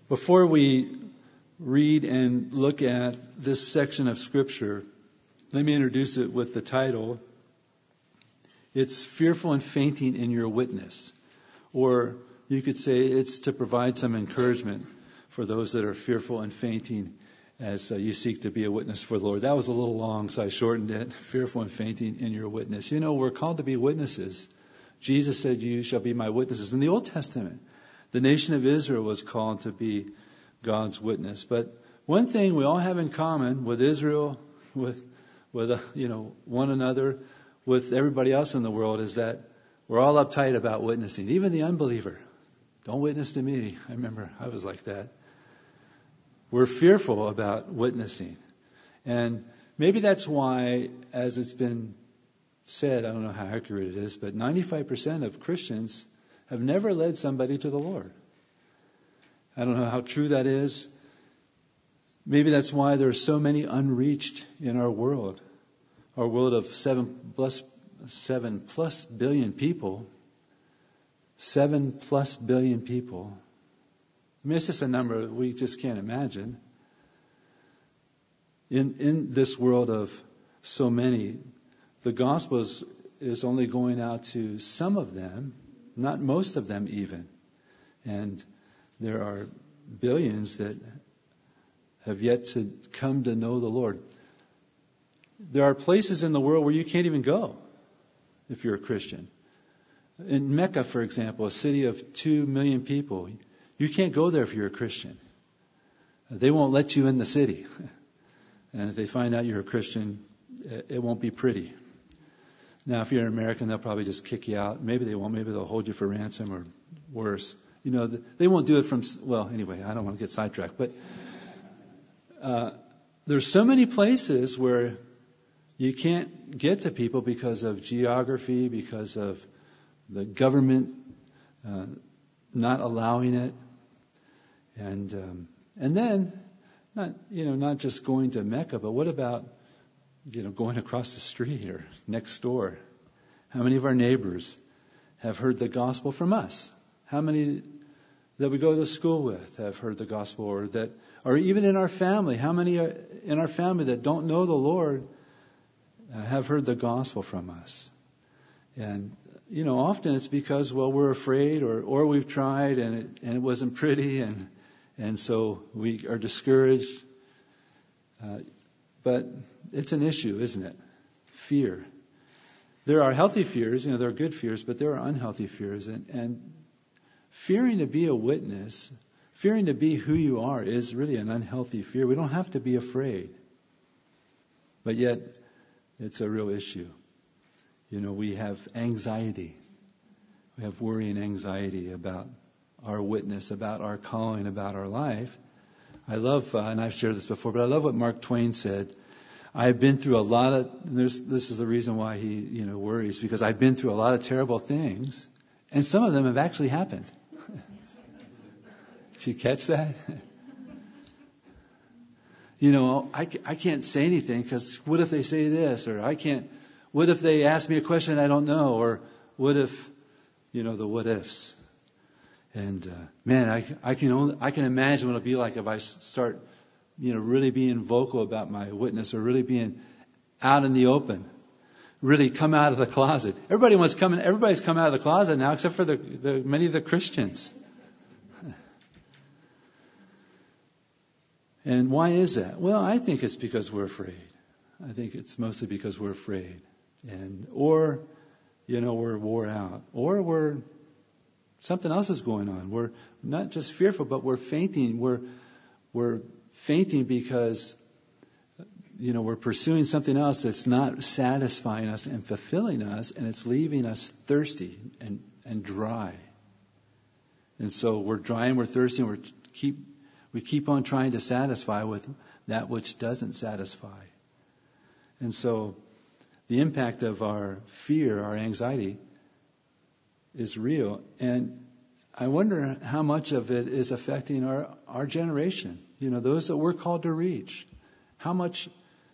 Before we read and look at this section of Scripture, let me introduce it with the title. It's Fearful and Fainting in Your Witness. Or you could say it's to provide some encouragement for those that are fearful and fainting as you seek to be a witness for the Lord. That was a little long, so I shortened it. Fearful and fainting in your witness. You know, we're called to be witnesses. Jesus said, "You shall be my witnesses." In the Old Testament, the nation of Israel was called to be God's witness. But one thing we all have in common with Israel, with one another, with everybody else in the world, is that we're all uptight about witnessing. Even the unbeliever. Don't witness to me. I remember I was like that. We're fearful about witnessing. And maybe that's why, as it's been said, I don't know how accurate it is, but 95% of Christians have never led somebody to the Lord. I don't know how true that is. Maybe that's why there are so many unreached in our world. Our world of 7+ billion people. 7+ billion people. I mean, it's just a number we just can't imagine. In this world of so many, the gospel is only going out to some of them, not most of them even. And there are billions that have yet to come to know the Lord. There are places in the world where you can't even go if you're a Christian. In Mecca, for example, a city of 2 million people, you can't go there if you're a Christian. They won't let you in the city. And if they find out you're a Christian, it won't be pretty. Now, if you're an American, they'll probably just kick you out. Maybe they won't. Maybe they'll hold you for ransom or worse. You know, they won't do it from... Well, anyway, I don't want to get sidetracked. But there's so many places where you can't get to people because of geography, because of the government not allowing it. And then, not just going to Mecca, but what about, going across the street or next door? How many of our neighbors have heard the gospel from us? How many that we go to school with have heard the gospel, or even in our family? How many in our family that don't know the Lord have heard the gospel from us? And often it's because, we're afraid, or we've tried and it wasn't pretty, and so we are discouraged. But it's an issue, isn't it? Fear. There are healthy fears, there are good fears, but there are unhealthy fears. And fearing to be a witness, fearing to be who you are, is really an unhealthy fear. We don't have to be afraid. But yet, it's a real issue. We have anxiety. We have worry and anxiety about our witness, about our calling, about our life. I love, and I've shared this before, but I love what Mark Twain said. I've been through a lot of, this is the reason why he, worries, because I've been through a lot of terrible things, and some of them have actually happened. Did you catch that? I can't say anything because what if they say this, or what if they ask me a question I don't know, or what if, the what ifs. And I can imagine what it'll be like if I start, really being vocal about my witness, or really being out in the open, really come out of the closet. Everybody's come out of the closet now, except for the many of the Christians. And why is that? Well, I think it's because we're afraid. I think it's mostly because we're afraid, or we're wore out, or something else is going on. We're not just fearful, but we're fainting. We're fainting because, we're pursuing something else that's not satisfying us and fulfilling us, and it's leaving us thirsty and dry. And so we're dry and we're thirsty, and we keep on trying to satisfy with that which doesn't satisfy. And so the impact of our fear, our anxiety, is real. And I wonder how much of it is affecting our generation, those that we're called to reach. How much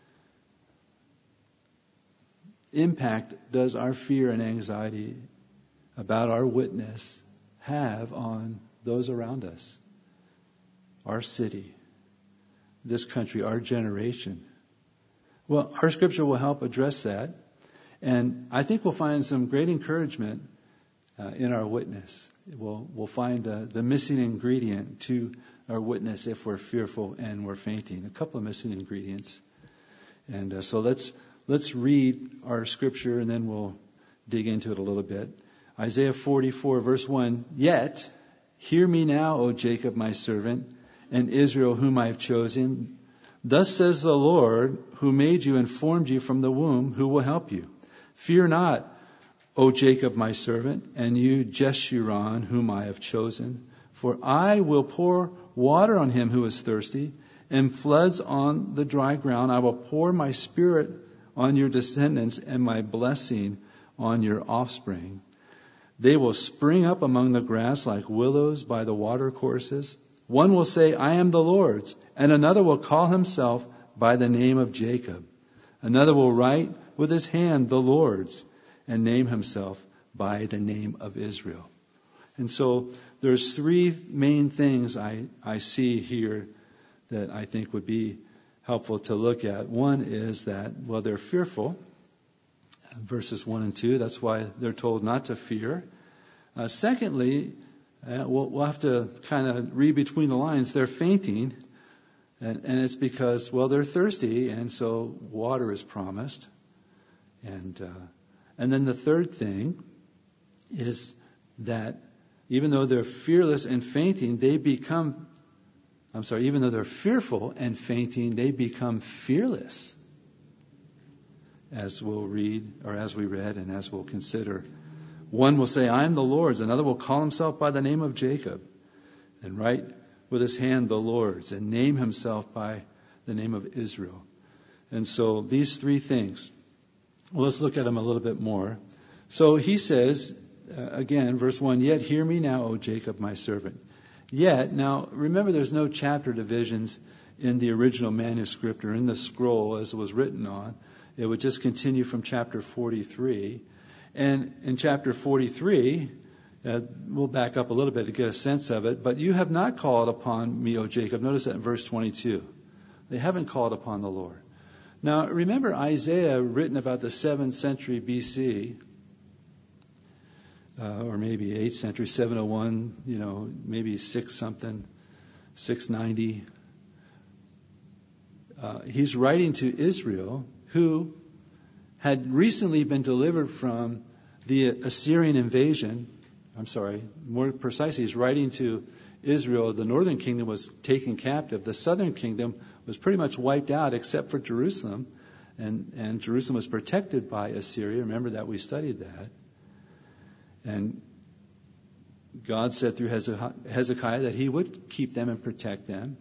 impact does our fear and anxiety about our witness have on those around us? our city, this country, our generation? Well, our scripture will help address that. And I think we'll find some great encouragement in our witness. We'll find the missing ingredient to our witness if we're fearful and we're fainting. A couple of missing ingredients. And so let's read our scripture and then we'll dig into it a little bit. Isaiah 44, verse 1. Yet, hear me now, O Jacob, my servant, and Israel, whom I have chosen. Thus says the Lord, who made you and formed you from the womb, who will help you. Fear not, O Jacob, my servant, and you, Jeshurun, whom I have chosen. For I will pour water on him who is thirsty, and floods on the dry ground. I will pour my spirit on your descendants, and my blessing on your offspring. They will spring up among the grass like willows by the watercourses. One will say, I am the Lord's, and another will call himself by the name of Jacob. Another will write with his hand the Lord's, and name himself by the name of Israel. And so there's three main things I see here that I think would be helpful to look at. One is that, well, they're fearful. Verses 1 and 2, that's why they're told not to fear. Secondly, we'll have to kind of read between the lines. They're fainting, and it's because, well, they're thirsty, and so water is promised. And then the third thing is that even though they're fearless and fainting, even though they're fearful and fainting, they become fearless. As we'll read, or as we read, and as we'll consider. One will say, I am the Lord's. Another will call himself by the name of Jacob, and write with his hand the Lord's, and name himself by the name of Israel. And so these three things, well, let's look at them a little bit more. So he says, again, verse 1, Yet hear me now, O Jacob, my servant. Yet, now remember there's no chapter divisions in the original manuscript or in the scroll as it was written on. It would just continue from chapter 43. And in chapter 43, we'll back up a little bit to get a sense of it. But you have not called upon me, O Jacob. Notice that in verse 22. They haven't called upon the Lord. Now, remember Isaiah, written about the 7th century BC, or maybe 8th century, 701, maybe 690. He's writing to Israel, who had recently been delivered from the Assyrian invasion. More precisely, he's writing to Israel. The northern kingdom was taken captive. The southern kingdom was pretty much wiped out except for Jerusalem. And Jerusalem was protected by Assyria. Remember that we studied that. And God said through Hezekiah that he would keep them and protect them.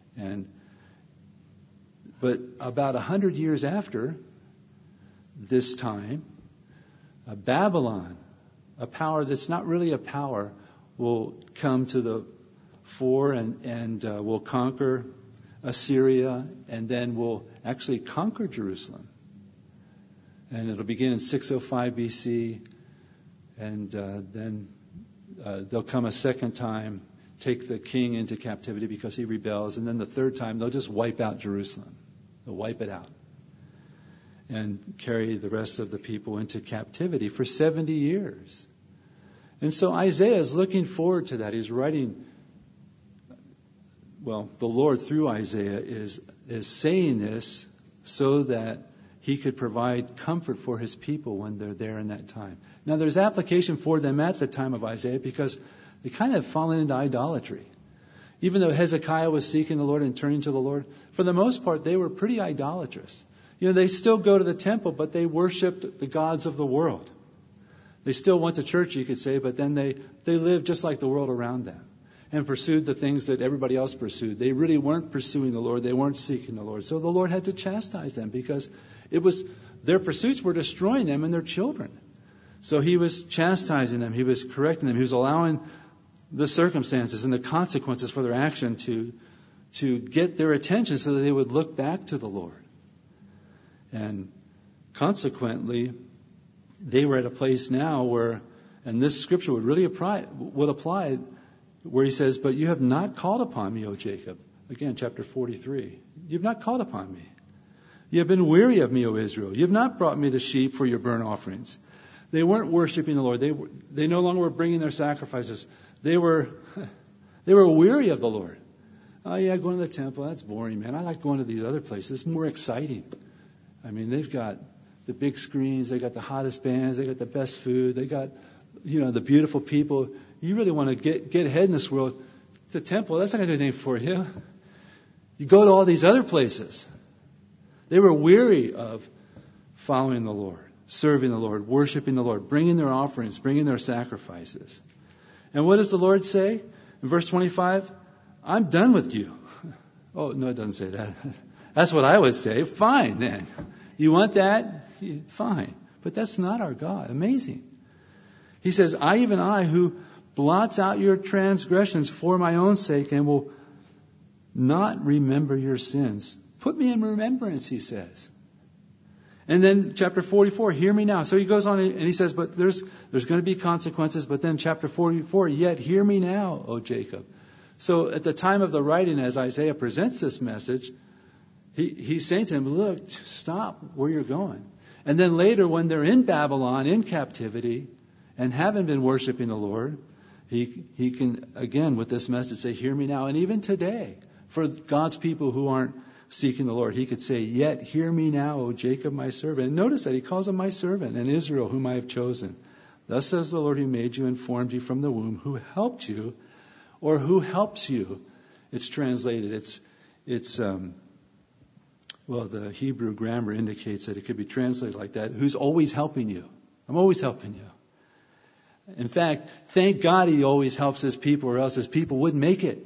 But about 100 years after this time, Babylon, a power that's not really a power, will come to the fore and will conquer Assyria, and then will actually conquer Jerusalem. And it'll begin in 605 BC, and then they'll come a second time, take the king into captivity because he rebels, and then the third time they'll just wipe out Jerusalem. They'll wipe it out and carry the rest of the people into captivity for 70 years. And so Isaiah is looking forward to that. He's writing, the Lord through Isaiah is saying this so that he could provide comfort for his people when they're there in that time. Now there's application for them at the time of Isaiah because they kind of fallen into idolatry. Even though Hezekiah was seeking the Lord and turning to the Lord, for the most part, they were pretty idolatrous. They still go to the temple, but they worshiped the gods of the world. They still went to church, you could say, but then they lived just like the world around them and pursued the things that everybody else pursued. They really weren't pursuing the Lord. They weren't seeking the Lord. So the Lord had to chastise them because their pursuits were destroying them and their children. So he was chastising them. He was correcting them. He was allowing the circumstances and the consequences for their action to get their attention so that they would look back to the Lord. And consequently, they were at a place now where, and this scripture would really apply, where he says, but you have not called upon me, O Jacob. Again, chapter 43. You've not called upon me. You have been weary of me, O Israel. You have not brought me the sheep for your burnt offerings. They weren't worshiping the Lord. They no longer were bringing their sacrifices. They were weary of the Lord. Oh yeah, going to the temple, that's boring, man. I like going to these other places. It's more exciting. I mean, they've got the big screens, they got the hottest bands, they got the best food, they got, the beautiful people. You really want to get ahead in this world. The temple, that's not going to do anything for you. You go to all these other places. They were weary of following the Lord, serving the Lord, worshiping the Lord, bringing their offerings, bringing their sacrifices. And what does the Lord say? In verse 25, I'm done with you. Oh, no, it doesn't say that. That's what I would say. Fine, then. You want that? Fine. But that's not our God. Amazing. He says, even I who blots out your transgressions for my own sake and will not remember your sins. Put me in remembrance, he says. And then chapter 44, hear me now. So he goes on and he says, but there's going to be consequences. But then chapter 44, yet hear me now, O Jacob. So at the time of the writing, as Isaiah presents this message, he's saying to him, look, stop where you're going. And then later, when they're in Babylon, in captivity, and haven't been worshiping the Lord, he can, again, with this message, say, hear me now. And even today, for God's people who aren't seeking the Lord, he could say, yet hear me now, O Jacob, my servant. And notice that he calls him my servant, and Israel, whom I have chosen. Thus says the Lord who made you and formed you from the womb, who helped you, or who helps you. It's translated. The Hebrew grammar indicates that it could be translated like that. Who's always helping you. I'm always helping you. In fact, thank God he always helps his people, or else his people wouldn't make it.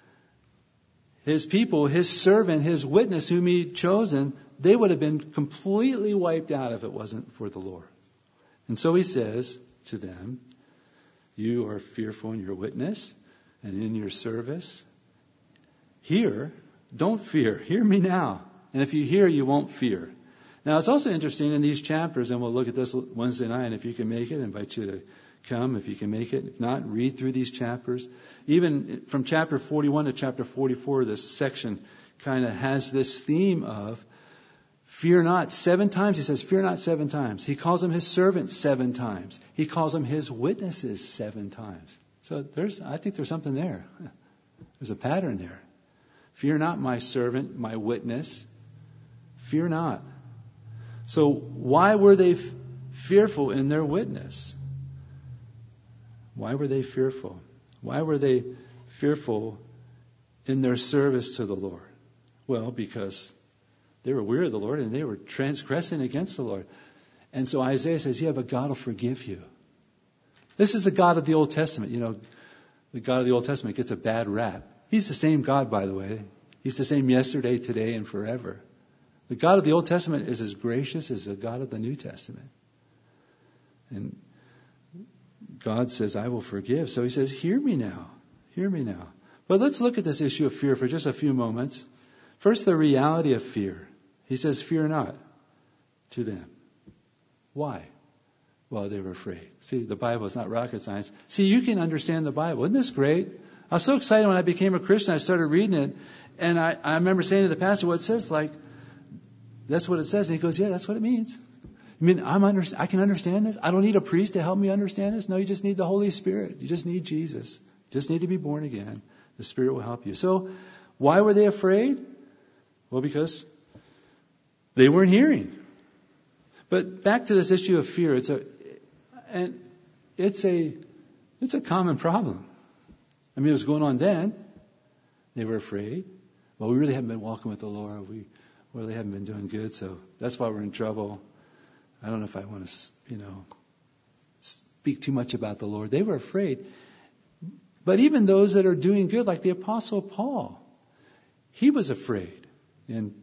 His people, his servant, his witness whom he'd chosen, they would have been completely wiped out if it wasn't for the Lord. And so he says to them, you are fearful in your witness and in your service. Hear, don't fear. Hear me now. And if you hear, you won't fear. Now, it's also interesting in these chapters, and we'll look at this Wednesday night, and if you can make it, I invite you to come if you can make it. If not, read through these chapters. Even from chapter 41 to chapter 44, this section kind of has this theme of fear not. 7 times he says, fear not 7 times. He calls them his servants 7 times. He calls them his witnesses 7 times. So I think there's something there. There's a pattern there. Fear not my servant, my witness. Fear not. So why were they fearful in their witness? Why were they fearful? Why were they fearful in their service to the Lord? Well, because they were weary of the Lord and they were transgressing against the Lord. And so Isaiah says, yeah, but God will forgive you. This is the God of the Old Testament. The God of the Old Testament gets a bad rap. He's the same God, by the way. He's the same yesterday, today, and forever. The God of the Old Testament is as gracious as the God of the New Testament. And God says, I will forgive. So he says, hear me now. Hear me now. But let's look at this issue of fear for just a few moments. First, the reality of fear. He says, fear not to them. Why? Well, they were afraid. See, the Bible is not rocket science. See, you can understand the Bible. Isn't this great? I was so excited when I became a Christian. I started reading it. And I remember saying to the pastor, well, it says that's what it says. And he goes, yeah, that's what it means. I mean, I can understand this. I don't need a priest to help me understand this. No, you just need the Holy Spirit. You just need Jesus. You just need to be born again. The Spirit will help you. So why were they afraid? Well, because they weren't hearing. But back to this issue of fear. It's a common problem. I mean, it was going on then. They were afraid. Well, we really haven't been walking with the Lord. We really haven't been doing good. So that's why we're in trouble. I don't know if I want to, speak too much about the Lord. They were afraid. But even those that are doing good, like the Apostle Paul, he was afraid. In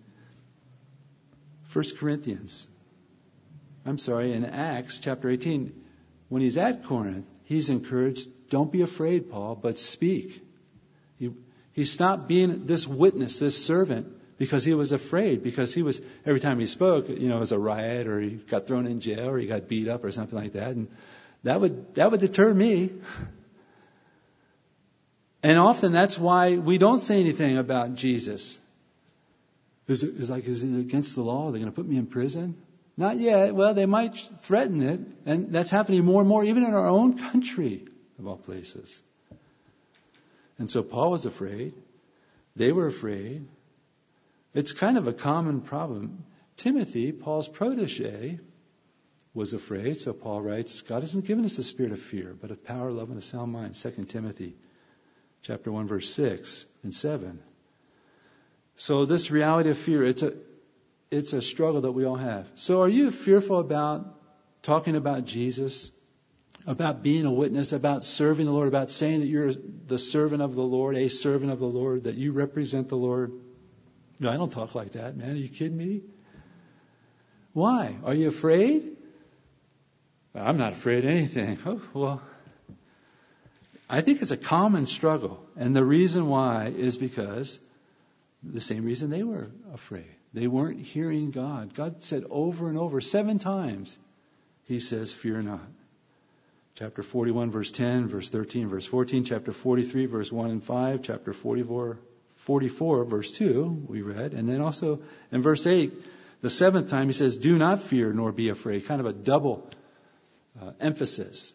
1 Corinthians, in Acts chapter 18, when he's at Corinth, he's encouraged, don't be afraid, Paul, but speak. He stopped being this witness, this servant, because he was afraid, because every time he spoke, it was a riot, or he got thrown in jail, or he got beat up, or something like that. And that would deter me. And often that's why we don't say anything about Jesus. Is it against the law? Are they going to put me in prison? Not yet. Well, they might threaten it. And that's happening more and more, even in our own country, of all places. And so Paul was afraid. They were afraid. It's kind of a common problem. Timothy, Paul's protege, was afraid. So Paul writes, God hasn't given us a spirit of fear, but of power, love, and a sound mind. 2 Timothy chapter 1, verse 6 and 7. So this reality of fear, it's a struggle that we all have. So are you fearful about talking about Jesus, about being a witness, about serving the Lord, about saying that you're the servant of the Lord, a servant of the Lord, that you represent the Lord? No, I don't talk like that, man. Are you kidding me? Why? Are you afraid? I'm not afraid of anything. Oh, well, I think it's a common struggle. And the reason why is because the same reason they were afraid. They weren't hearing God. God said over and over, 7 times, He says, fear not. Chapter 41, verse 10, verse 13, verse 14, chapter 43, verse 1 and 5, chapter 44, verse 2, we read. And then also in verse 8, the 7th time, He says, do not fear nor be afraid. Kind of a double emphasis.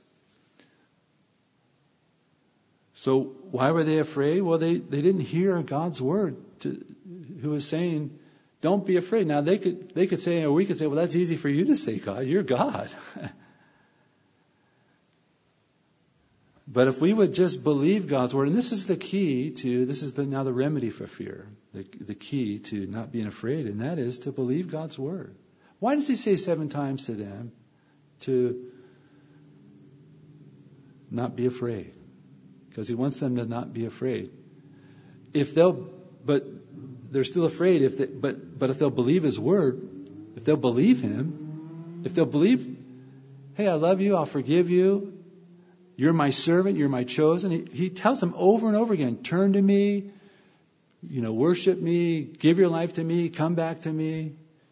So why were they afraid? Well, they didn't hear God's word who was saying, don't be afraid. Now they could say, or we could say, well, that's easy for you to say, God. You're God. But if we would just believe God's word, and this is the key to, now the remedy for fear, the key to not being afraid, and that is to believe God's word. Why does He say 7 times to them to not be afraid? Because He wants them to not be afraid. But they're still afraid. But if they'll believe His word, if they'll believe Him, if they'll believe, hey, I love you, I'll forgive you, you're my servant, you're my chosen. He tells them over and over again, turn to me, worship me, give your life to me, come back to me.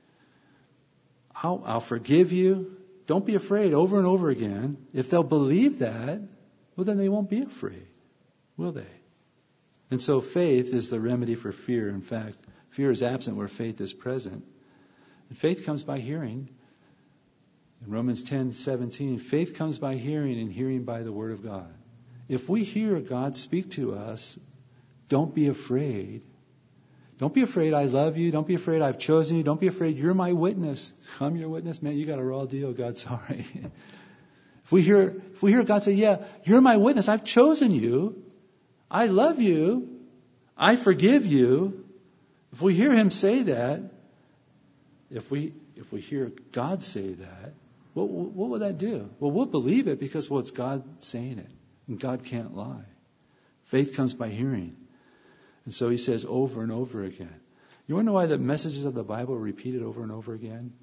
I'll forgive you. Don't be afraid, over and over again. If they'll believe that, well, then they won't be afraid, will they? And so faith is the remedy for fear. In fact, fear is absent where faith is present. And faith comes by hearing. In Romans 10:17, faith comes by hearing, and hearing by the word of God. If we hear God speak to us, don't be afraid. Don't be afraid I love you. Don't be afraid I've chosen you. Don't be afraid you're my witness. I'm your witness. Man, you got a raw deal. God, sorry. If we hear God say, yeah, you're my witness. I've chosen you. I love you. I forgive you. If we hear Him say that, if we hear God say that, what will that do? Well, we'll believe it because, it's God saying it. And God can't lie. Faith comes by hearing. And so He says over and over again. You want to know why the messages of the Bible are repeated over and over again?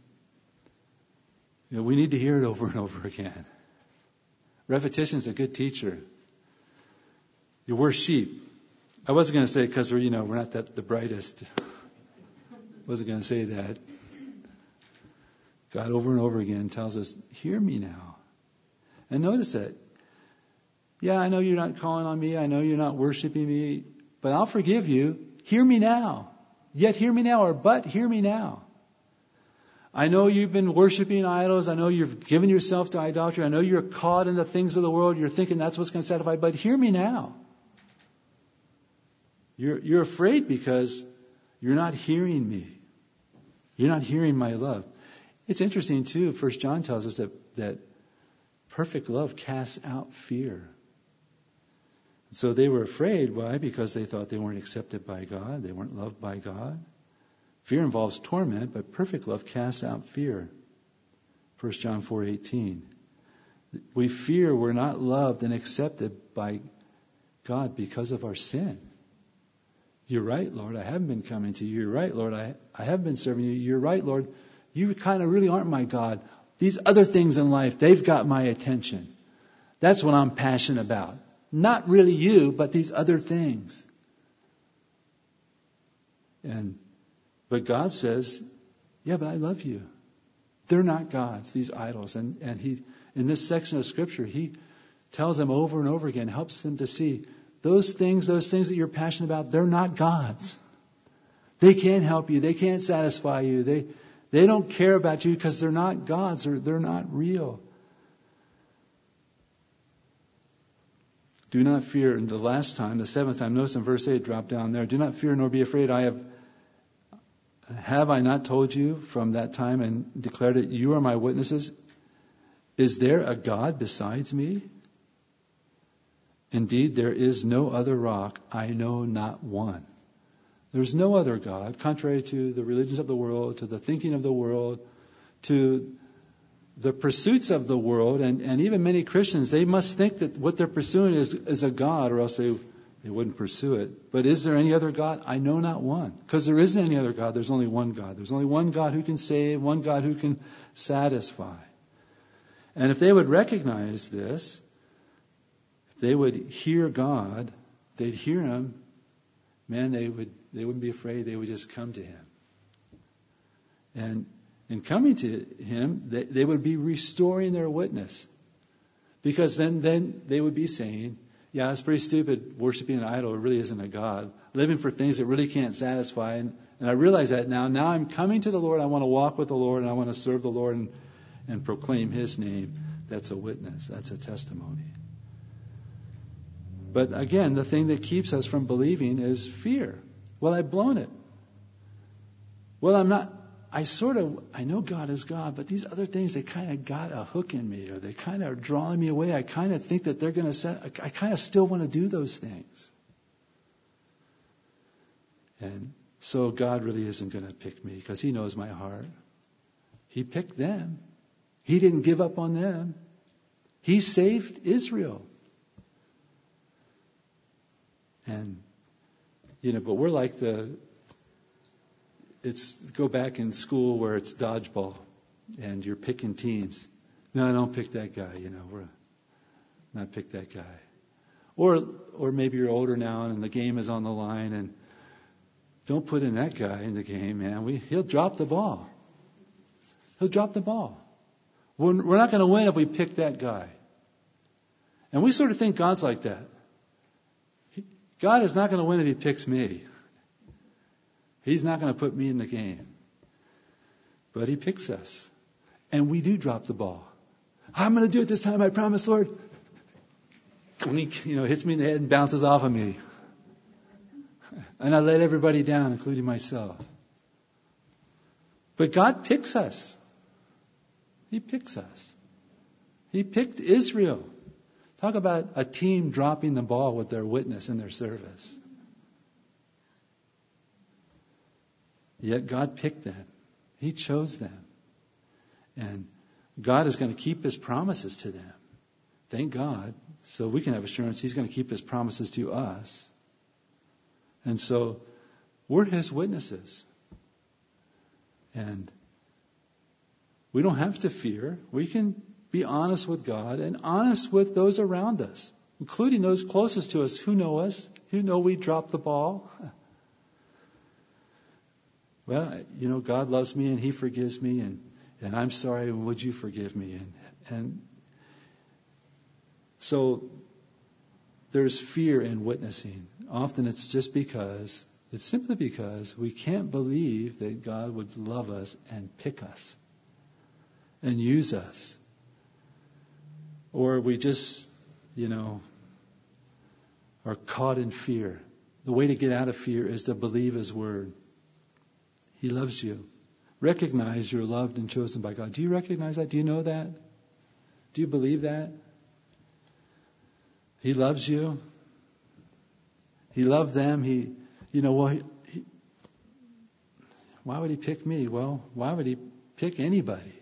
We need to hear it over and over again. Repetition is a good teacher. We're sheep. I wasn't going to say it because we're not the brightest. Wasn't going to say that. God over and over again tells us, hear me now. And notice that. Yeah, I know you're not calling on me. I know you're not worshiping me. But I'll forgive you. Hear me now. Yet hear me now, but hear me now. I know you've been worshiping idols. I know you've given yourself to idolatry. I know you're caught in the things of the world. You're thinking that's what's going to satisfy. But hear me now. You're afraid because you're not hearing me. You're not hearing my love. It's interesting too, 1 John tells us that perfect love casts out fear. So they were afraid. Why? Because they thought they weren't accepted by God. They weren't loved by God. Fear involves torment, but perfect love casts out fear. 1 John 4:18. We fear we're not loved and accepted by God because of our sin. You're right, Lord, I haven't been coming to you. You're right, Lord, I haven't been serving you. You're right, Lord, you kind of really aren't my God. These other things in life, they've got my attention. That's what I'm passionate about. Not really you, but these other things. But God says, yeah, but I love you. They're not gods, these idols. And He, in this section of Scripture, He tells them over and over again, helps them to see those things that you're passionate about, they're not God's. They can't help you. They can't satisfy you. They don't care about you because they're not God's. They're not real. Do not fear. And the last time, the seventh time, notice in verse 8, drop down there. Do not fear nor be afraid. Have I not told you from that time and declared it? You are my witnesses. Is there a God besides me? Indeed, there is no other rock. I know not one. There's no other God, contrary to the religions of the world, to the thinking of the world, to the pursuits of the world, and even many Christians, they must think that what they're pursuing is a God, or else they wouldn't pursue it. But is there any other God? I know not one. Because there isn't any other God. There's only one God. There's only one God who can save, one God who can satisfy. And if they would recognize this, if they would hear God, they'd hear Him, man, they wouldn't be afraid. They would just come to Him. And in coming to Him, they would be restoring their witness. Because then they would be saying, yeah, it's pretty stupid worshiping an idol. It really isn't a God. Living for things that really can't satisfy. And I realize that now. Now I'm coming to the Lord. I want to walk with the Lord, and I want to serve the Lord and proclaim His name. That's a witness. That's a testimony. But again, the thing that keeps us from believing is fear. Well, I've blown it. Well, I'm not. I know God is God, but these other things, they kind of got a hook in me, or they kind of are drawing me away. I kind of think that they're going to I kind of still want to do those things. And so God really isn't going to pick me because He knows my heart. He picked them. He didn't give up on them. He saved Israel. And, but we're like go back in school where it's dodgeball and you're picking teams. No, don't pick that guy, we're not pick that guy. Or maybe you're older now and the game is on the line, and don't put in that guy in the game, man. He'll drop the ball. He'll drop the ball. We're not going to win if we pick that guy. And we sort of think God's like that. God is not going to win if He picks me. He's not going to put me in the game. But He picks us. And we do drop the ball. I'm going to do it this time, I promise, Lord. Hits me in the head and bounces off of me. And I let everybody down, including myself. But God picks us. He picks us. He picked Israel. Talk about a team dropping the ball with their witness and their service. Yet God picked them. He chose them. And God is going to keep His promises to them. Thank God. So we can have assurance He's going to keep His promises to us. And so we're His witnesses. And we don't have to fear. We can be honest with God and honest with those around us, including those closest to us, who know we dropped the ball. Well, God loves me and He forgives me, and I'm sorry, and would you forgive me? And so there's fear in witnessing. Often it's simply because we can't believe that God would love us and pick us and use us. Or we just, are caught in fear. The way to get out of fear is to believe His word. He loves you. Recognize you're loved and chosen by God. Do you recognize that? Do you know that? Do you believe that? He loves you. He loved them. Why would He pick me? Well, why would He pick anybody?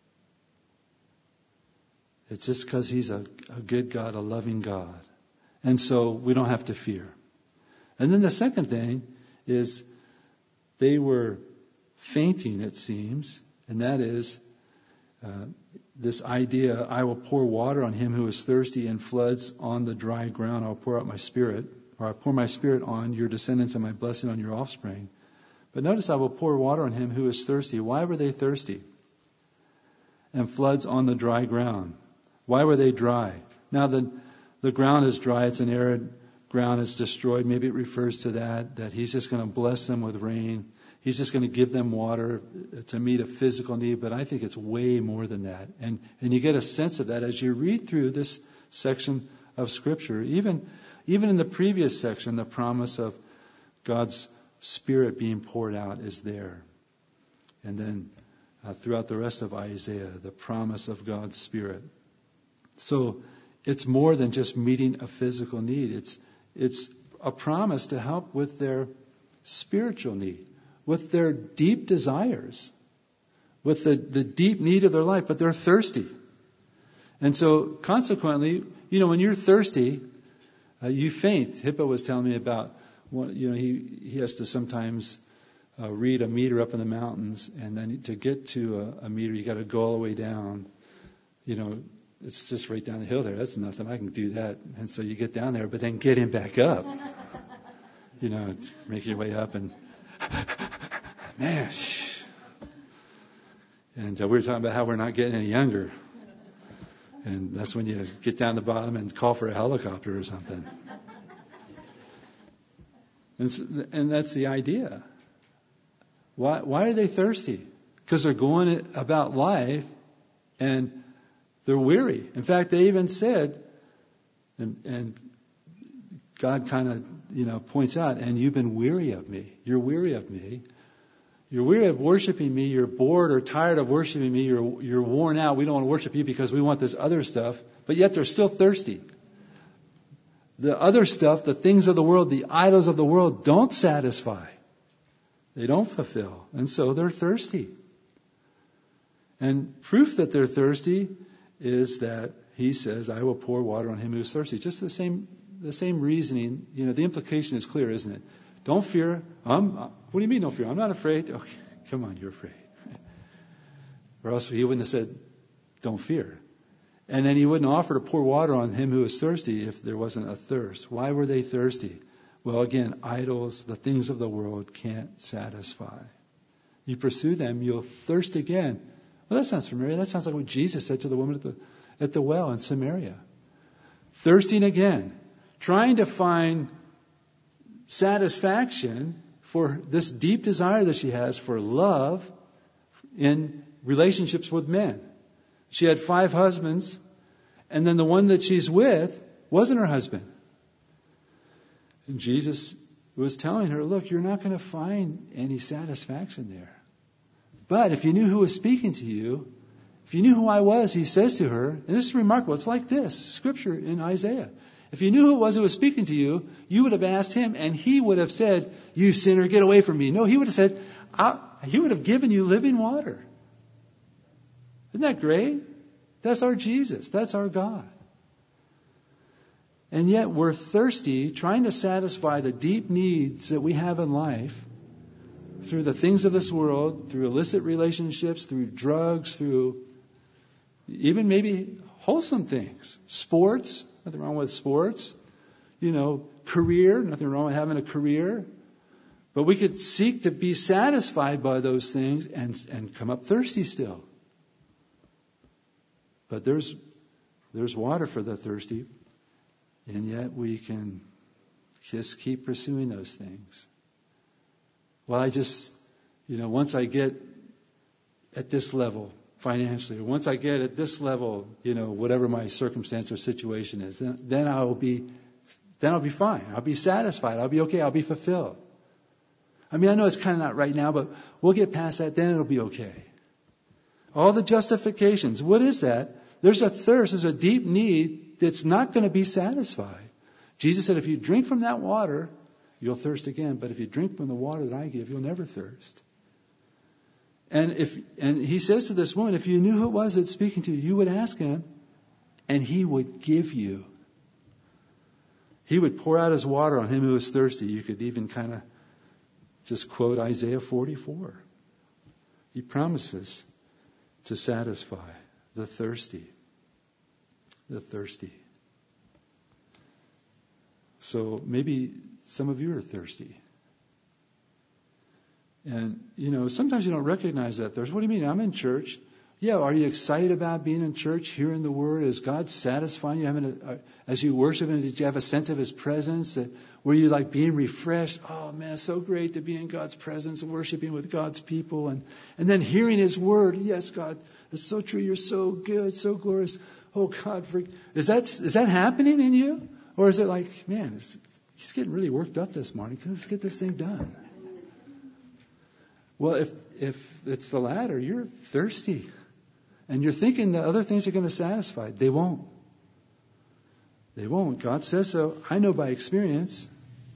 It's just because He's a good God, a loving God. And so we don't have to fear. And then the second thing is they were fainting, it seems, and that is this idea, I will pour water on him who is thirsty and floods on the dry ground. I'll pour out my Spirit, or I'll pour my Spirit on your descendants and my blessing on your offspring. But notice I will pour water on him who is thirsty. Why were they thirsty? And floods on the dry ground. Why were they dry? Now the ground is dry. It's an arid ground is destroyed, maybe it refers to that He's just going to bless them with rain. He's just going to give them water to meet a physical need. But I think it's way more than that. And you get a sense of that as you read through this section of Scripture. Even in the previous section, the promise of God's Spirit being poured out is there. And then throughout the rest of Isaiah, the promise of God's Spirit. So it's more than just meeting a physical need. It's a promise to help with their spiritual need, with their deep desires, with the deep need of their life, but they're thirsty. And so consequently, when you're thirsty, you faint. Hippo was telling me about, he has to sometimes read a meter up in the mountains, and then to get to a meter, you got to go all the way down. It's just right down the hill there. That's nothing. I can do that. And so you get down there, but then get him back up. Make your way up and, man. And we were talking about how we're not getting any younger. And that's when you get down the bottom and call for a helicopter or something. And that's the idea. Why are they thirsty? Because they're going about life and they're weary. In fact, they even said, and God kind of, points out, and you've been weary of me. You're weary of me. You're weary of worshiping me. You're bored or tired of worshiping me. You're worn out. We don't want to worship you because we want this other stuff. But yet they're still thirsty. The other stuff, the things of the world, the idols of the world don't satisfy. They don't fulfill. And so they're thirsty. And proof that they're thirsty is that He says, I will pour water on him who is thirsty. Just the same reasoning. The implication is clear, isn't it? Don't fear. What do you mean don't fear? I'm not afraid. Okay, come on, you're afraid. Or else He wouldn't have said, don't fear. And then He wouldn't offer to pour water on him who is thirsty if there wasn't a thirst. Why were they thirsty? Well, again, idols, the things of the world can't satisfy. You pursue them, you'll thirst again. Well, that sounds familiar. That sounds like what Jesus said to the woman at the well in Samaria. Thirsting again. Trying to find satisfaction for this deep desire that she has for love in relationships with men. She had 5 husbands, and then the one that she's with wasn't her husband. And Jesus was telling her, look, you're not going to find any satisfaction there. But if you knew who was speaking to you, if you knew who I was, He says to her, and this is remarkable, it's like this, Scripture in Isaiah. If you knew who it was who was speaking to you, you would have asked Him, and He would have said, you sinner, get away from me. No, He would have said, He would have given you living water. Isn't that great? That's our Jesus. That's our God. And yet we're thirsty, trying to satisfy the deep needs that we have in life through the things of this world, through illicit relationships, through drugs, through even maybe wholesome things. Sports, nothing wrong with sports. Career, nothing wrong with having a career. But we could seek to be satisfied by those things and come up thirsty still. But there's water for the thirsty. And yet we can just keep pursuing those things. Well, I just, once I get at this level financially, or once I get at this level, whatever my circumstance or situation is, then I'll be fine. I'll be satisfied. I'll be okay. I'll be fulfilled. I know it's kind of not right now, but we'll get past that. Then it'll be okay. All the justifications. What is that? There's a thirst. There's a deep need that's not going to be satisfied. Jesus said, if you drink from that water, you'll thirst again. But if you drink from the water that I give, you'll never thirst. And He says to this woman, if you knew who it was that's speaking to you, you would ask Him, and He would give you. He would pour out His water on him who is thirsty. You could even kind of just quote Isaiah 44. He promises to satisfy the thirsty. The thirsty. So maybe some of you are thirsty. And, sometimes you don't recognize that thirst. What do you mean? I'm in church. Yeah, are you excited about being in church, hearing the Word? Is God satisfying you? As you worship Him, did you have a sense of His presence? Were you like being refreshed? Oh man, so great to be in God's presence, worshiping with God's people, and then hearing His Word. Yes, God, it's so true. You're so good, so glorious. Oh God, is that happening in you, or is it like, man, he's getting really worked up this morning? Let's get this thing done. Well, if it's the latter, you're thirsty. And you're thinking that other things are going to satisfy. They won't. They won't. God says so. I know by experience.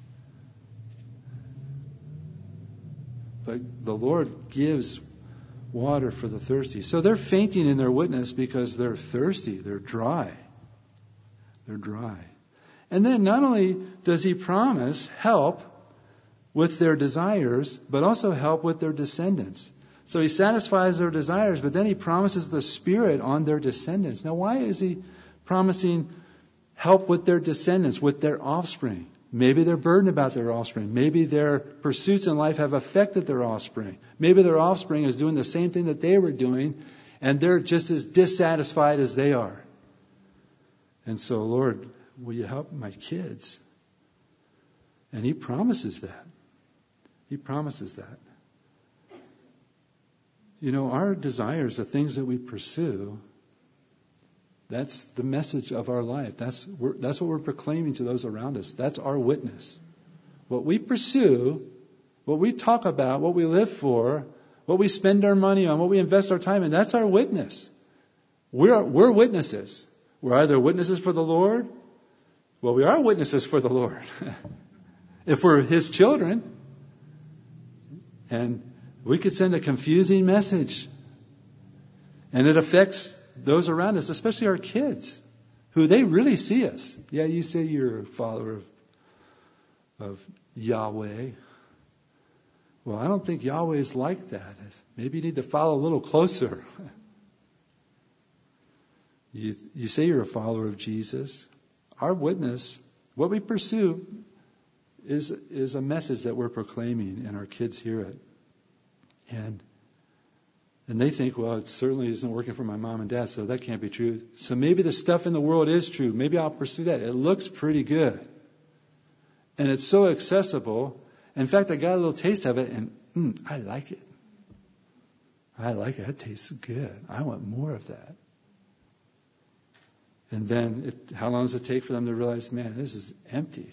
But the Lord gives water for the thirsty. So they're fainting in their witness because they're thirsty. They're dry. They're dry. And then not only does He promise help with their desires, but also help with their descendants. So He satisfies their desires, but then He promises the Spirit on their descendants. Now, why is He promising help with their descendants, with their offspring? Maybe they're burdened about their offspring. Maybe their pursuits in life have affected their offspring. Maybe their offspring is doing the same thing that they were doing, and they're just as dissatisfied as they are. And so, Lord, will you help my kids? And He promises that. He promises that. You know, our desires, the things that we pursue, that's the message of our life. That's what we're proclaiming to those around us. That's our witness. What we pursue, what we talk about, what we live for, what we spend our money on, what we invest our time in, that's our witness. We're witnesses. We're either witnesses for the Lord. Well, we are witnesses for the Lord. If we're His children. And we could send a confusing message. And it affects those around us, especially our kids, who they really see us. Yeah, you say you're a follower of Yahweh. Well, I don't think Yahweh is like that. Maybe you need to follow a little closer. You say you're a follower of Jesus. Our witness, what we pursue, is a message that we're proclaiming, and our kids hear it. And they think, well, it certainly isn't working for my mom and dad, so that can't be true. So maybe the stuff in the world is true. Maybe I'll pursue that. It looks pretty good. And it's so accessible. In fact, I got a little taste of it, and I like it. I like it. It tastes good. I want more of that. And then how long does it take for them to realize, man, this is empty?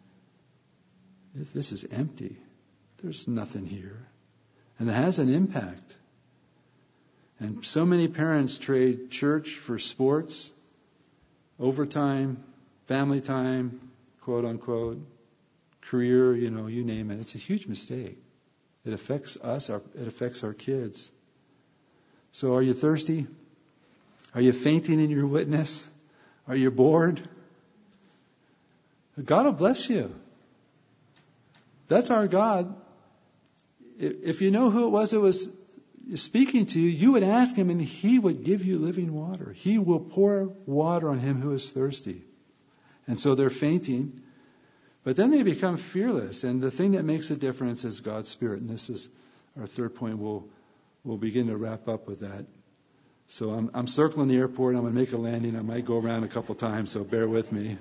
This is empty. There's nothing here. And it has an impact. And so many parents trade church for sports, overtime, family time, quote unquote, career, you name it. It's a huge mistake. It affects us, it affects our kids. So are you thirsty? Are you fainting in your witness? Are you bored? God will bless you. That's our God. If you know who it was that was speaking to you, you would ask Him and He would give you living water. He will pour water on him who is thirsty. And so they're fainting, but then they become fearless. And the thing that makes a difference is God's Spirit. And this is our third point. We'll begin to wrap up with that. So I'm circling the airport. I'm going to make a landing. I might go around a couple times, so bear with me.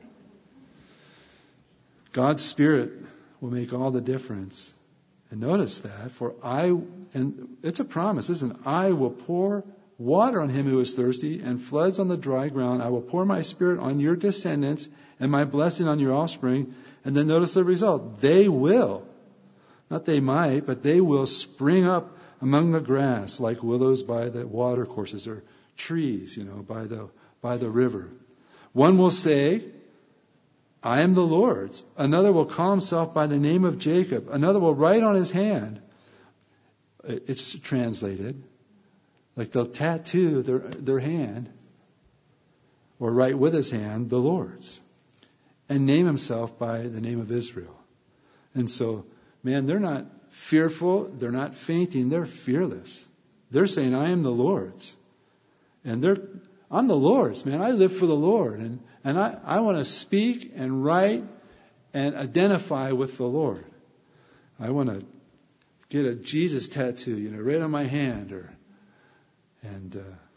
God's Spirit will make all the difference. And notice that, and it's a promise, isn't it? I will pour water on him who is thirsty and floods on the dry ground. I will pour my Spirit on your descendants and my blessing on your offspring. And then notice the result. They will, not they might, but they will spring up among the grass like willows by the water courses, or trees, by the river. One will say, I am the Lord's. Another will call himself by the name of Jacob. Another will write on his hand. It's translated. Like they'll tattoo their hand, or write with his hand, the Lord's. And name himself by the name of Israel. And so, man, they're not fearful. They're not fainting. They're fearless. They're saying, I am the Lord's. And I'm the Lord's, man. I live for the Lord. And I want to speak and write and identify with the Lord. I want to get a Jesus tattoo, right on my hand. And,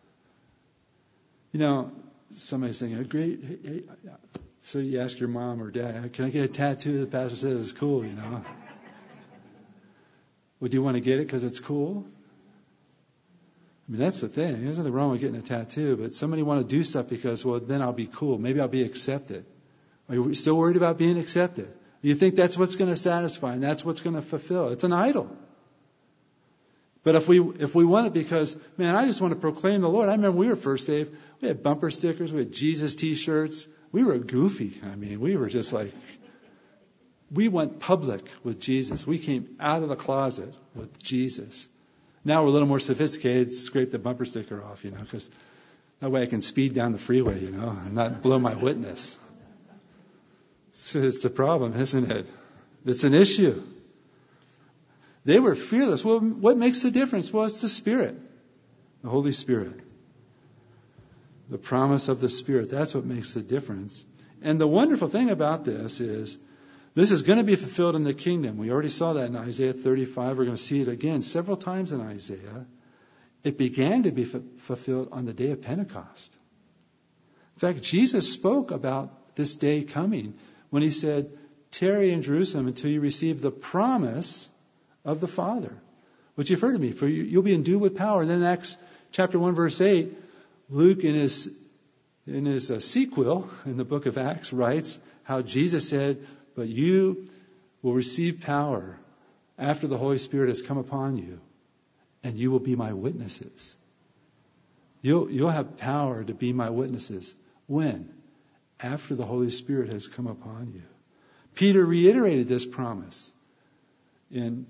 somebody's saying, oh, great. Hey, so you ask your mom or dad, can I get a tattoo? The pastor said it was cool, Well, do you want to get it because it's cool? I mean, that's the thing. There's nothing wrong with getting a tattoo, but somebody want to do stuff because, well, then I'll be cool. Maybe I'll be accepted. Are you still worried about being accepted? You think that's what's going to satisfy and that's what's going to fulfill. It's an idol. But if we want it because, man, I just want to proclaim the Lord. I remember we were first saved. We had bumper stickers. We had Jesus T-shirts. We were goofy. I mean, we were just like, we went public with Jesus. We came out of the closet with Jesus. Now we're a little more sophisticated. Scrape the bumper sticker off, because that way I can speed down the freeway, and not blow my witness. So it's the problem, isn't it? It's an issue. They were fearless. Well, what makes the difference? Well, it's the Spirit, the Holy Spirit. The promise of the Spirit. That's what makes the difference. And the wonderful thing about this is going to be fulfilled in the kingdom. We already saw that in Isaiah 35. We're going to see it again several times in Isaiah. It began to be fulfilled on the day of Pentecost. In fact, Jesus spoke about this day coming when he said, tarry in Jerusalem until you receive the promise of the Father, which you've heard of me, for you'll be endued with power. And then in Acts chapter 1, verse 8, Luke in his sequel in the book of Acts writes how Jesus said, but you will receive power after the Holy Spirit has come upon you, and you will be my witnesses. You'll have power to be my witnesses. When? After the Holy Spirit has come upon you. Peter reiterated this promise in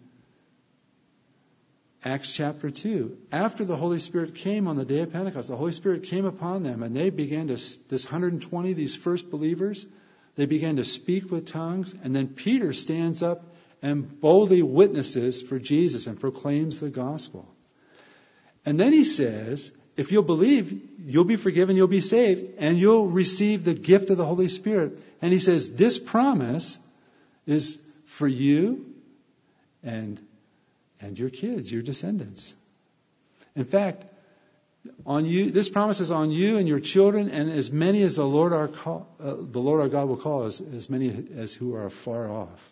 Acts chapter 2. After the Holy Spirit came on the day of Pentecost, the Holy Spirit came upon them, and they began to, this 120, these first believers, they began to speak with tongues, and then Peter stands up and boldly witnesses for Jesus and proclaims the gospel. And then he says, if you'll believe, you'll be forgiven, you'll be saved, and you'll receive the gift of the Holy Spirit. And he says, this promise is for you and your kids, your descendants. In fact, on you, this promise is on you and your children, and as many as the Lord our God will call, as many as who are far off.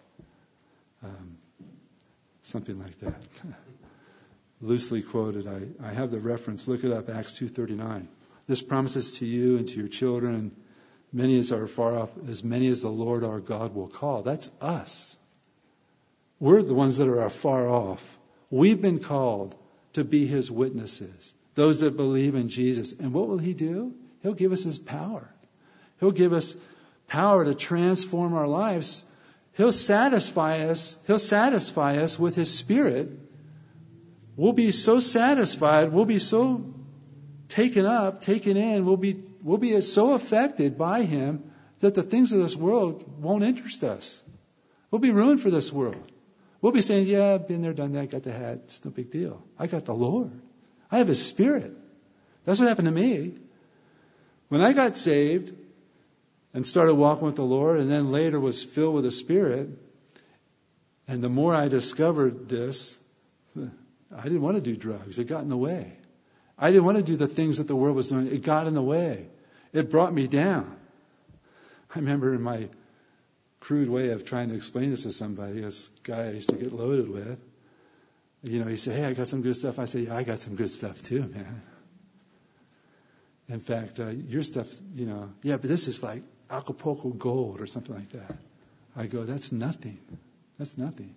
Something like that. Loosely quoted. I have the reference. Look it up, Acts 2:39. This promises to you and to your children, many as are far off, as many as the Lord our God will call. That's us. We're the ones that are far off. We've been called to be his witnesses. Those that believe in Jesus. And what will he do? He'll give us his power. He'll give us power to transform our lives. He'll satisfy us. He'll satisfy us with his Spirit. We'll be so satisfied. We'll be so taken up, taken in. We'll be so affected by him that the things of this world won't interest us. We'll be ruined for this world. We'll be saying, yeah, I've been there, done that, got the hat. It's no big deal. I got the Lord. I have his Spirit. That's what happened to me. When I got saved and started walking with the Lord, and then later was filled with the Spirit, and the more I discovered this, I didn't want to do drugs. It got in the way. I didn't want to do the things that the world was doing. It got in the way. It brought me down. I remember in my crude way of trying to explain this to somebody, this guy I used to get loaded with, he said, hey, I got some good stuff. I said, yeah, I got some good stuff too, man. In fact, your stuff's, yeah, but this is like Acapulco gold or something like that. I go, that's nothing. That's nothing.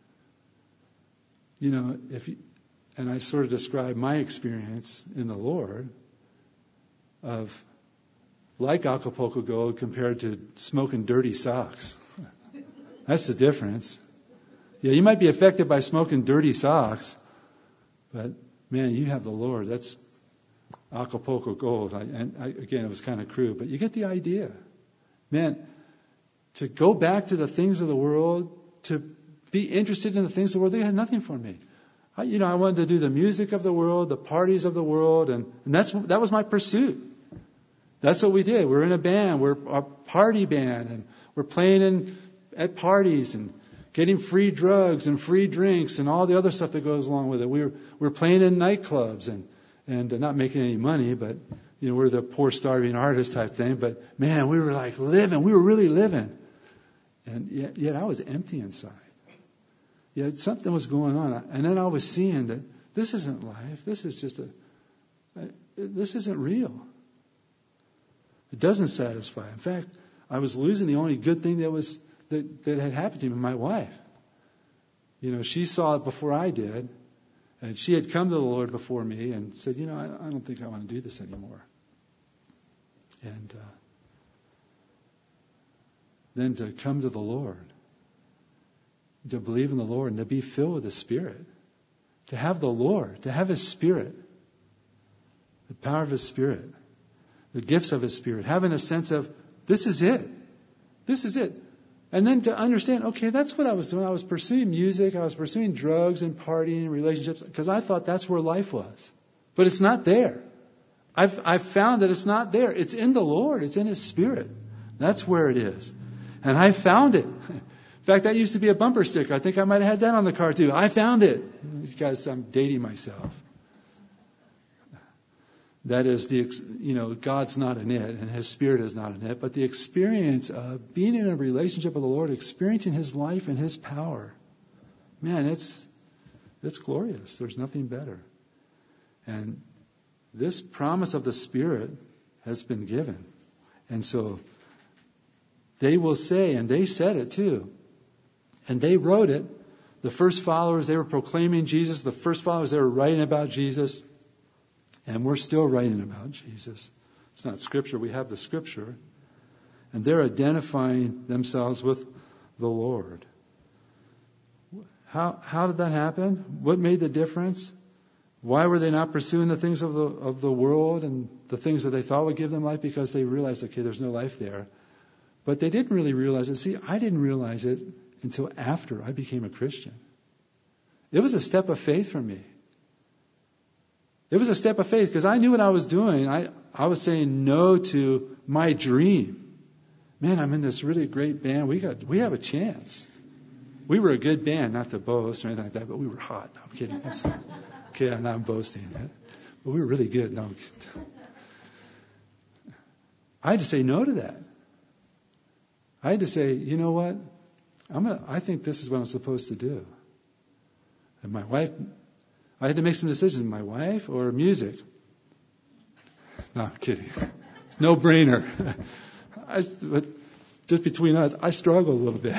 And I sort of describe my experience in the Lord of like Acapulco gold compared to smoking dirty socks. That's the difference. Yeah, you might be affected by smoking dirty socks, but man, you have the Lord. That's Acapulco gold. Again, it was kind of crude, but you get the idea. Man, to go back to the things of the world, to be interested in the things of the world, they had nothing for me. I wanted to do the music of the world, the parties of the world, and that was my pursuit. That's what we did. We're in a band. We're a party band, and we're playing at parties and getting free drugs and free drinks and all the other stuff that goes along with it. We're playing in nightclubs and and not making any money, but we're the poor starving artist type thing. But man, we were like living. We were really living, and yet I was empty inside. Yet something was going on, and then I was seeing that this isn't life. This is just this isn't real. It doesn't satisfy. In fact, I was losing the only good thing that had happened to me, my wife. She saw it before I did, and she had come to the Lord before me and said, I don't think I want to do this anymore. And then to come to the Lord, to believe in the Lord, and to be filled with the Spirit, to have the Lord, to have His Spirit, the power of His Spirit, the gifts of His Spirit, having a sense of, this is it. This is it. And then to understand, okay, that's what I was doing. I was pursuing music. I was pursuing drugs and partying and relationships because I thought that's where life was. But it's not there. I've found that it's not there. It's in the Lord. It's in His Spirit. That's where it is. And I found it. In fact, that used to be a bumper sticker. I think I might have had that on the car too. I found it. Guys, I'm dating myself. That is God's not in it, and His Spirit is not in it, but the experience of being in a relationship with the Lord, experiencing His life and His power, man, it's glorious. There's nothing better. And this promise of the Spirit has been given. And so they will say, and they said it too, and they wrote it. The first followers, they were proclaiming Jesus. The first followers, they were writing about Jesus. And we're still writing about Jesus. It's not Scripture. We have the Scripture. And they're identifying themselves with the Lord. How did that happen? What made the difference? Why were they not pursuing the things of the world and the things that they thought would give them life? Because they realized, okay, there's no life there. But they didn't really realize it. See, I didn't realize it until after I became a Christian. It was a step of faith for me. It was a step of faith because I knew what I was doing. I was saying no to my dream. Man, I'm in this really great band. We have a chance. We were a good band, not to boast or anything like that, but we were hot. No, I'm kidding. Okay, I'm not boasting. But we were really good. No. I had to say no to that. I had to say, you know what? I think this is what I'm supposed to do. And my wife, I had to make some decisions. My wife or music? No, I'm kidding. It's no brainer. But just between us, I struggled a little bit.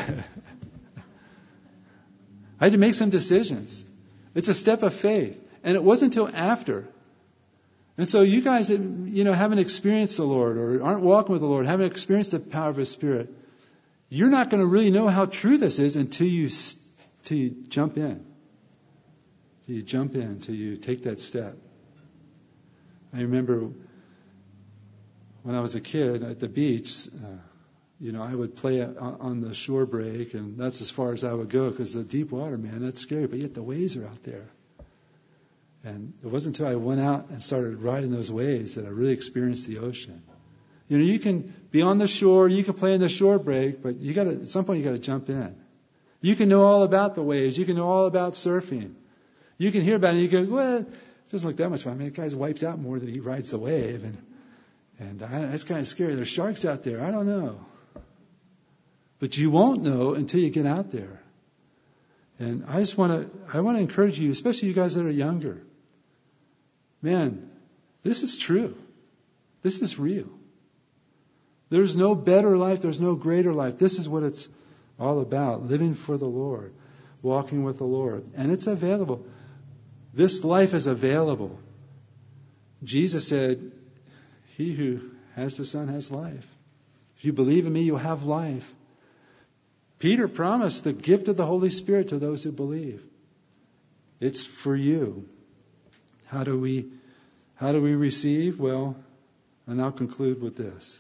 I had to make some decisions. It's a step of faith. And it wasn't until after. And so you guys that, haven't experienced the Lord or aren't walking with the Lord, haven't experienced the power of His Spirit, you're not going to really know how true this is until you jump in. Till you jump in, till you take that step. I remember when I was a kid at the beach, I would play on the shore break, and that's as far as I would go because the deep water, man, that's scary. But yet the waves are out there. And it wasn't until I went out and started riding those waves that I really experienced the ocean. You can be on the shore, you can play in the shore break, but at some point you got to jump in. You can know all about the waves. You can know all about surfing. You can hear about it and you go, well, it doesn't look that much fun. I mean, the guy wipes out more than he rides the wave. And that's kind of scary. There's sharks out there. I don't know. But you won't know until you get out there. And I want to encourage you, especially you guys that are younger. Man, this is true. This is real. There's no better life. There's no greater life. This is what it's all about. Living for the Lord. Walking with the Lord. And it's available. This life is available. Jesus said, he who has the Son has life. If you believe in me, you'll have life. Peter promised the gift of the Holy Spirit to those who believe. It's for you. How do we receive? Well, and I'll conclude with this.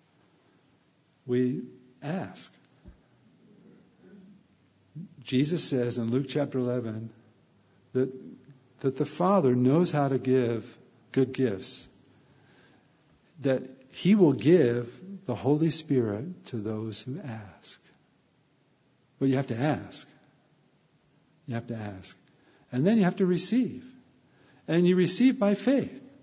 We ask. Jesus says in Luke chapter 11 that the Father knows how to give good gifts. That He will give the Holy Spirit to those who ask. But you have to ask. You have to ask. And then you have to receive. And you receive by faith.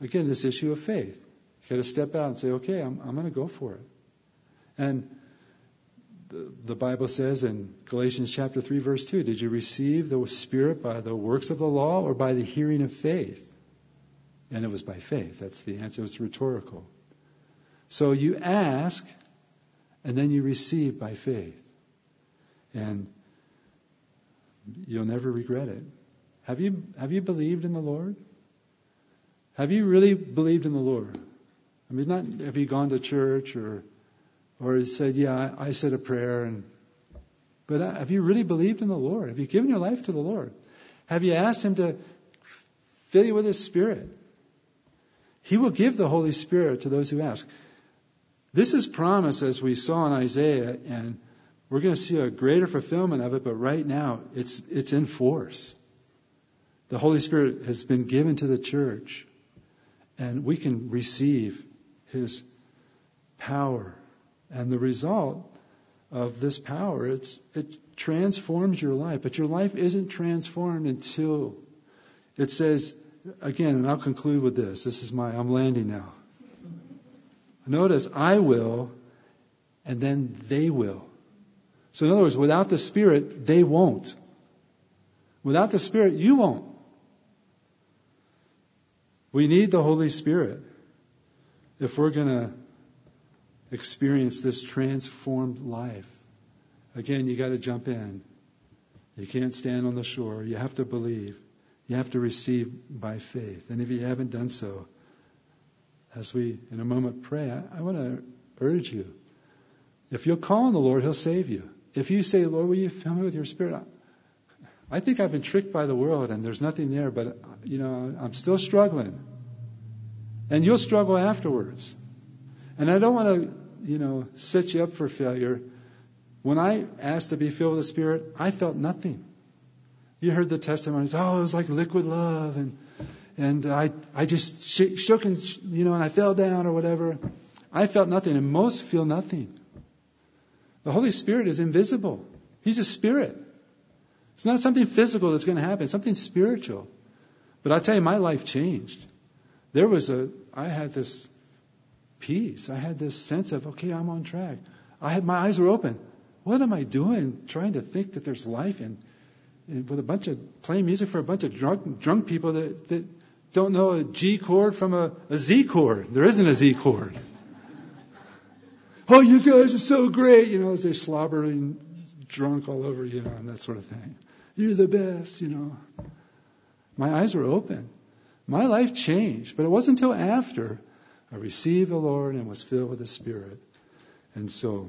again, this issue of faith. You got to step out and say, okay, I'm going to go for it. And the Bible says in Galatians chapter 3, verse 2, did you receive the Spirit by the works of the law or by the hearing of faith? And it was by faith. That's the answer. It's rhetorical. So you ask, and then you receive by faith. And you'll never regret it. Have you believed in the Lord? Have you really believed in the Lord? I mean, not have you gone to church or said, yeah, I said a prayer, but have you really believed in the Lord? Have you given your life to the Lord? Have you asked Him to fill you with His Spirit? He will give the Holy Spirit to those who ask. This is promised, as we saw in Isaiah, and we're going to see a greater fulfillment of it, but right now it's in force. The Holy Spirit has been given to the church, and we can receive His power. And the result of this power, it transforms your life. But your life isn't transformed until it says, again, and I'll conclude with this. I'm landing now. Notice, I will, and then they will. So in other words, without the Spirit, they won't. Without the Spirit, you won't. We need the Holy Spirit if we're going to experience this transformed life. Again, you got to jump in. You can't stand on the shore. You have to believe. You have to receive by faith. And if you haven't done so, as we in a moment pray, I want to urge you. If you'll call on the Lord, He'll save you. If you say, Lord, will you fill me with your Spirit? I think I've been tricked by the world and there's nothing there, but I'm still struggling. And you'll struggle afterwards. And I don't want to, set you up for failure. When I asked to be filled with the Spirit, I felt nothing. You heard the testimonies. Oh, it was like liquid love, and I just shook and and I fell down or whatever. I felt nothing, and most feel nothing. The Holy Spirit is invisible. He's a spirit. It's not something physical that's going to happen. It's something spiritual. But I tell you, my life changed. I had this peace. I had this sense of, okay, I'm on track. My eyes were open. What am I doing trying to think that there's life in with a bunch of playing music for a bunch of drunk people that don't know a G chord from a Z chord. There isn't a Z chord. Oh, you guys are so great, as they're slobbering drunk all over, and that sort of thing. You're the best, My eyes were open. My life changed, but it wasn't until after I received the Lord and was filled with the Spirit. And so,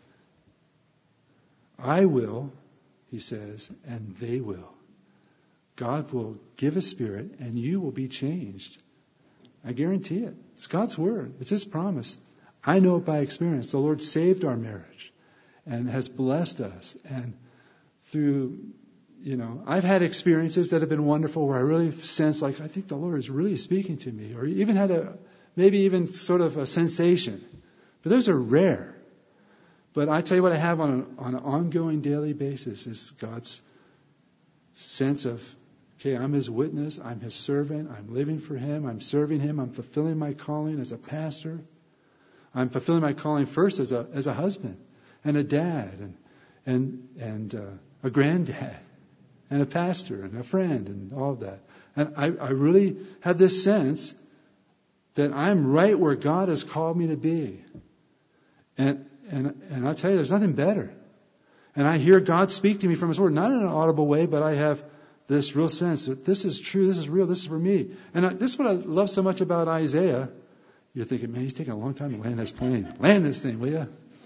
I will, He says, and they will. God will give a Spirit and you will be changed. I guarantee it. It's God's Word. It's His promise. I know it by experience. The Lord saved our marriage and has blessed us. And through, I've had experiences that have been wonderful where I really sense I think the Lord is really speaking to me, or even had maybe even sort of a sensation. But those are rare. But I tell you what I have on an ongoing daily basis is God's sense of, okay, I'm His witness, I'm His servant, I'm living for Him, I'm serving Him, I'm fulfilling my calling as a pastor. I'm fulfilling my calling first as a husband and a dad and a granddad and a pastor and a friend and all of that. And I really have this sense that I'm right where God has called me to be. And I tell you, there's nothing better. And I hear God speak to me from His Word, not in an audible way, but I have this real sense that this is true, this is real, this is for me. And this is what I love so much about Isaiah. You're thinking, man, he's taking a long time to land this plane. Land this thing, will you?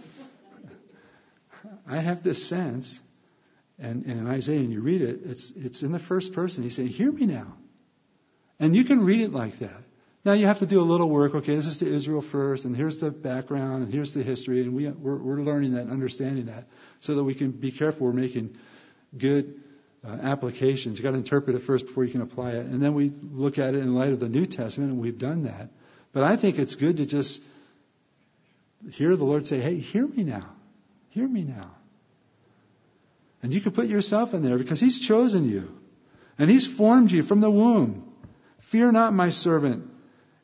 I have this sense, and in Isaiah, and you read it, it's in the first person. He's saying, hear me now. And you can read it like that. Now you have to do a little work. Okay, this is to Israel first, and here's the background, and here's the history, and we're learning that and understanding that so that we can be careful we're making good applications. You've got to interpret it first before you can apply it. And then we look at it in light of the New Testament, and we've done that. But I think it's good to just hear the Lord say, hey, hear me now. Hear me now. And you can put yourself in there because He's chosen you. And He's formed you from the womb. Fear not, my servant.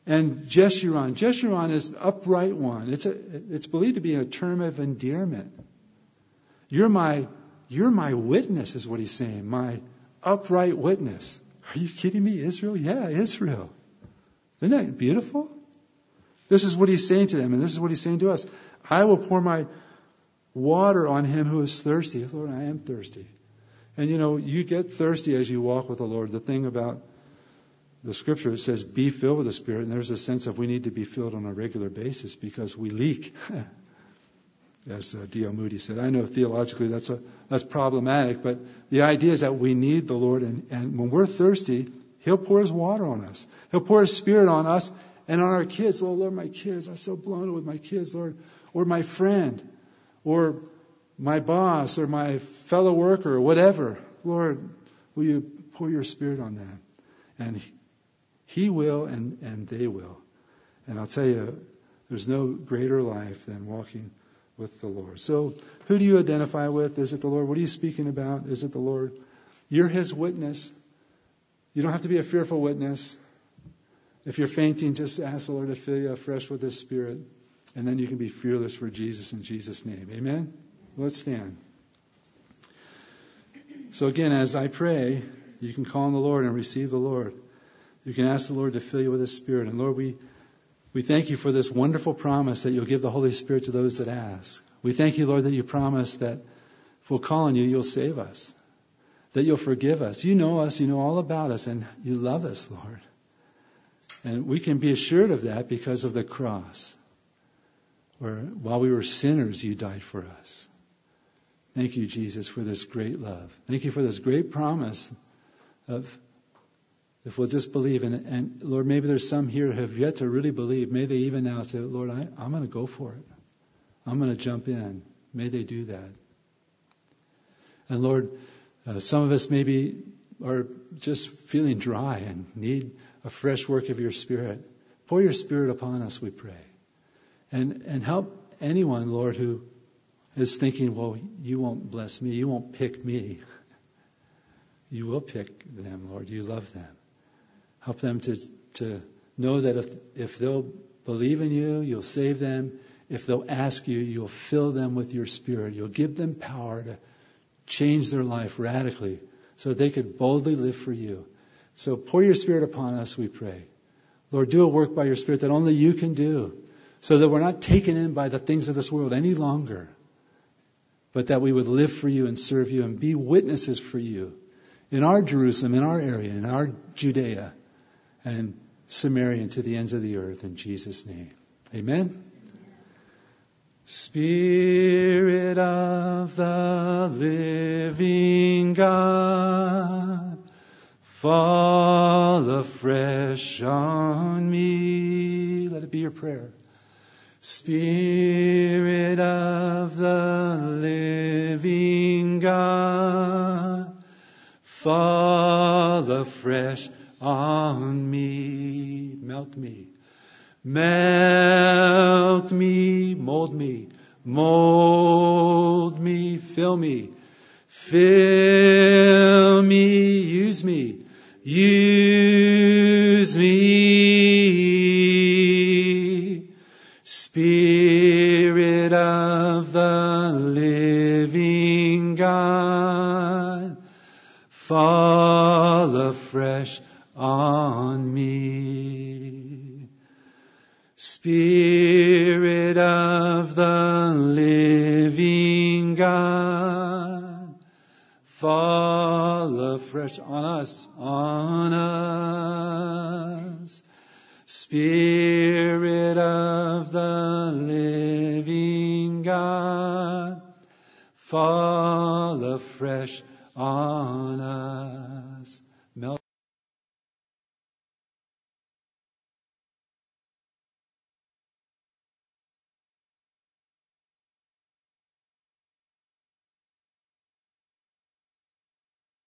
And Jeshurun. Jeshurun is upright one. It's believed to be a term of endearment. You're my witness, is what he's saying. My upright witness. Are you kidding me? Israel? Yeah, Israel. Isn't that beautiful? This is what he's saying to them, and this is what he's saying to us. I will pour my water on him who is thirsty. Lord, I am thirsty. And you get thirsty as you walk with the Lord. The thing about the scripture, it says, be filled with the Spirit. And there's a sense of we need to be filled on a regular basis because we leak. As D.L. Moody said. I know theologically that's problematic, but the idea is that we need the Lord. And when we're thirsty, He'll pour His water on us. He'll pour His Spirit on us and on our kids. Oh, Lord, my kids. I'm so blown away with my kids, Lord. Or my friend. Or my boss. Or my fellow worker. Or whatever. Lord, will you pour your Spirit on them? And He will and they will. And I'll tell you, there's no greater life than walking with the Lord. So who do you identify with? Is it the Lord? What are you speaking about? Is it the Lord? You're His witness. You don't have to be a fearful witness. If you're fainting, just ask the Lord to fill you afresh with His Spirit. And then you can be fearless for Jesus in Jesus' name. Amen? Let's stand. So again, as I pray, you can call on the Lord and receive the Lord. You can ask the Lord to fill you with His Spirit. And Lord, we thank you for this wonderful promise that you'll give the Holy Spirit to those that ask. We thank you, Lord, that you promise that if we'll call on you, you'll save us. That you'll forgive us. You know us, you know all about us, and you love us, Lord. And we can be assured of that because of the cross, where while we were sinners, you died for us. Thank you, Jesus, for this great love. Thank you for this great promise of if we'll just believe. And Lord, maybe there's some here who have yet to really believe. May they even now say, Lord, I'm going to go for it. I'm going to jump in. May they do that. And Lord, some of us maybe are just feeling dry and need a fresh work of your Spirit. Pour your Spirit upon us, we pray. And help anyone, Lord, who is thinking, well, you won't bless me. You won't pick me. You will pick them, Lord. You love them. Help them to know that if they'll believe in you, you'll save them. If they'll ask you, you'll fill them with your Spirit. You'll give them power to change their life radically so that they could boldly live for you. So pour your Spirit upon us, we pray. Lord, do a work by your Spirit that only you can do so that we're not taken in by the things of this world any longer, but that we would live for you and serve you and be witnesses for you in our Jerusalem, in our area, in our Judea, and Samaria and to the ends of the earth, in Jesus' name. Amen. Spirit of the living God, fall afresh on me. Let it be your prayer. Spirit of the living God, fall afresh on me. Melt me. Melt me, mold me, fill me, use me, use me. Spirit of the living God, fall afresh on me. Spirit of the living God, fall afresh on us, Spirit of the living God, fall afresh on us.